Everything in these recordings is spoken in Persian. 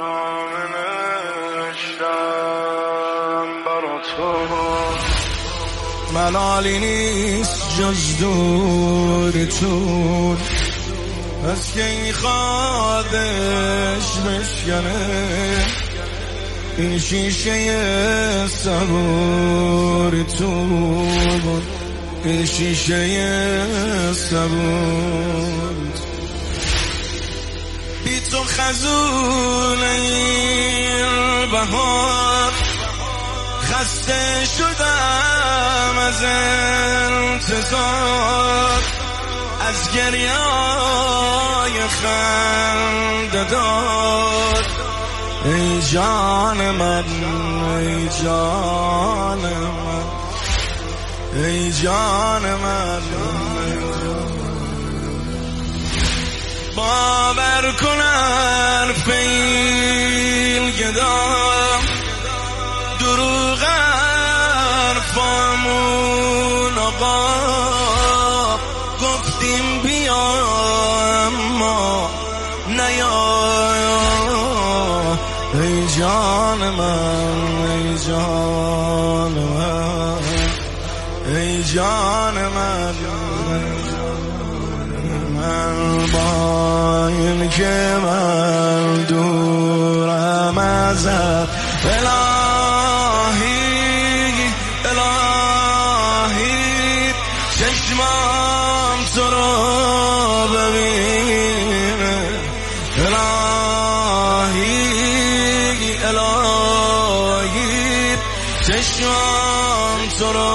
نامه نوشتم برا تو، ملالی نیست جز دورتون، از که این خوادش بشکنه این شیشه صبورتون، این شیشه صبور. بی تو خزون این بهار، خسته شدم از انتظار، از گریه‌های خنده‌دار. ای جان من، ای جان من، ای جان من، باور کن حرف این گدا، دروغ حرفامون آقا، گفتیم بیا اما نیا. ای جان من، ای جان من، ای جان من، من با این که من دورم ازت، الهی الهی چشمام تو رو ببینه، الهی الهی چشمام تو رو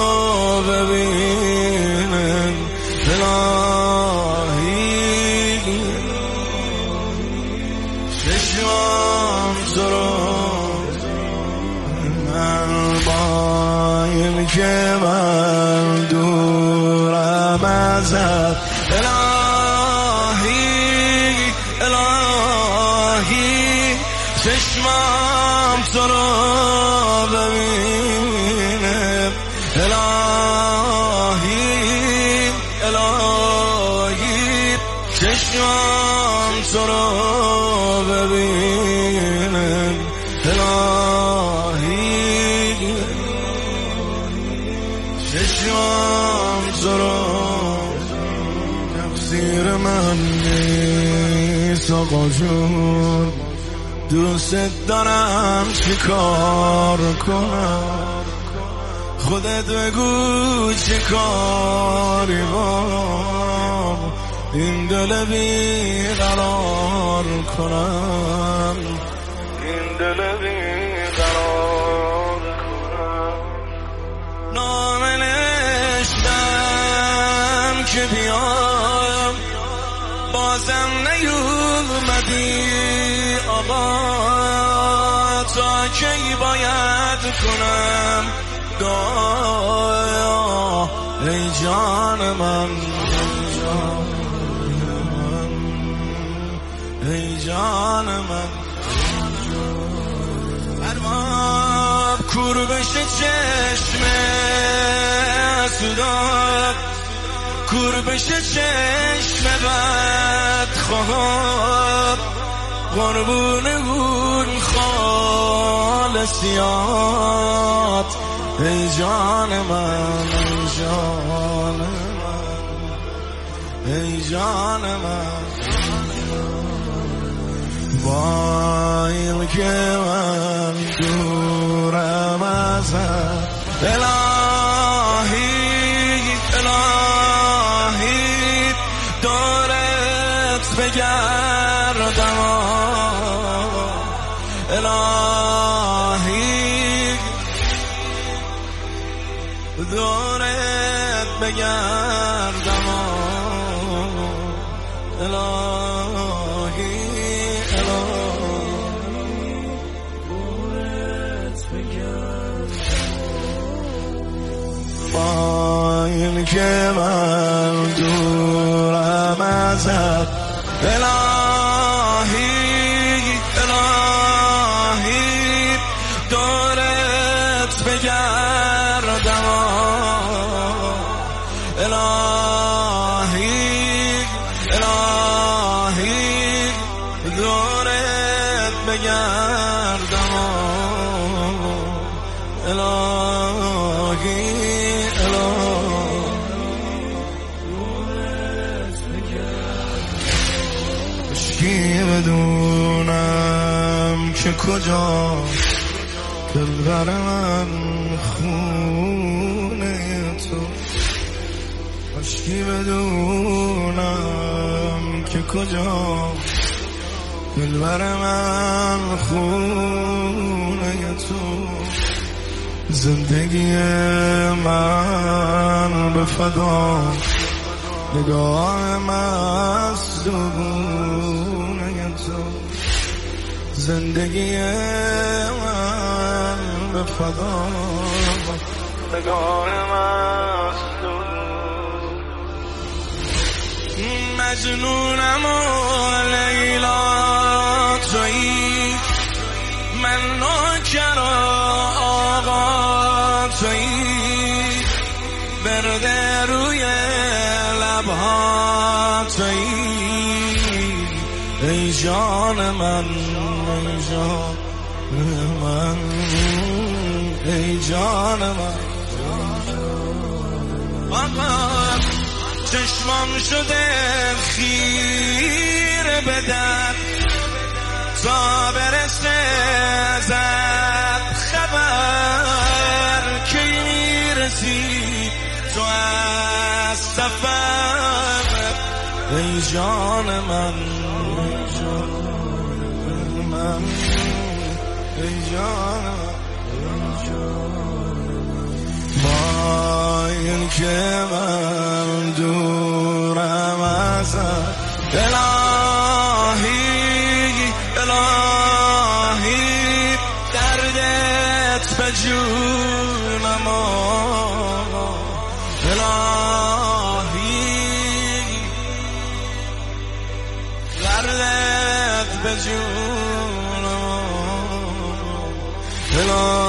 ببینه، الهی چشمام تو رو. من با این که من دورم ازت، الهی الهی چشمام تو رو ببینه، الهی الهی چشمام تو رو ببینه، الهی چشمام تو رو. تقصیر من نیست آقا جون، دوست دارم چی کار کنم، خودت بگو چی کاری با این دل بیقرار کنم، این دل بیقرار کنم. نامه نوشتم که بیام، بازم نیومدی آقا، تا کی باید کنم دعا. ای جان من، ای جان من، ارباب کور بشه چشم سوداد، کور بشه چشم بدخواه، قربون اون خالصیات. ای جان من، ای جان من، ای جان من، با این که من دورم ازت، الهی الهی دورت بگردم، الهی دورت بگردم، الهی با این که من دورم ازت، الهی الهی دورت بگردم، الهی الهی دورت بگردم الهی عشقی بدونم که کجا دلبر من خونه تو عشقی بدونم که کجا دلبر من خونه تو زندگی من به فدا نگاه مصدومه تو زندگی من به فدا نگاه مصدوم مجنونم و لیلا تویی من نوکر آقا تویی برده روی لبها تویی ای جان من ای جان من ای جان من آقا چشمام شده خیره به در تا برسه ازت خبر که میرسی تو از سفر ای جان من ای جان من ای جان با این که من دورم ازت الهی الهی دردت به جونم الهی دردت به جونم الهی